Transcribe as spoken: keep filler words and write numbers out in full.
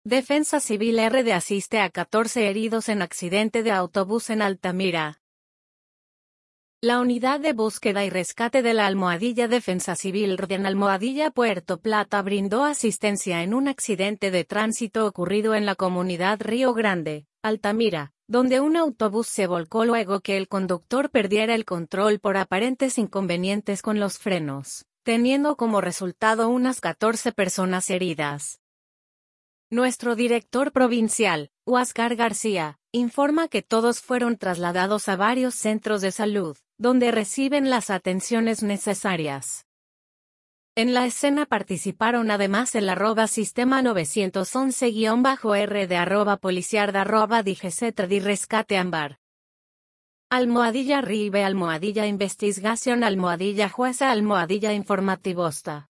Defensa Civil R D asiste a catorce heridos en accidente de autobús en Altamira. La Unidad de Búsqueda y Rescate de la Almohadilla Defensa Civil R D en Almohadilla Puerto Plata brindó asistencia en un accidente de tránsito ocurrido en la comunidad Río Grande, Altamira, donde un autobús se volcó luego que el conductor perdiera el control por aparentes inconvenientes con los frenos, teniendo como resultado unas catorce personas heridas. Nuestro director provincial, Huáscar García, informa que todos fueron trasladados a varios centros de salud, donde reciben las atenciones necesarias. En la escena participaron además el arroba sistema nueve once guión bajo R de arroba policiar de arroba digeset di rescate ambar. Almohadilla Ribe Almohadilla Investigación Almohadilla Jueza Almohadilla Informativosta.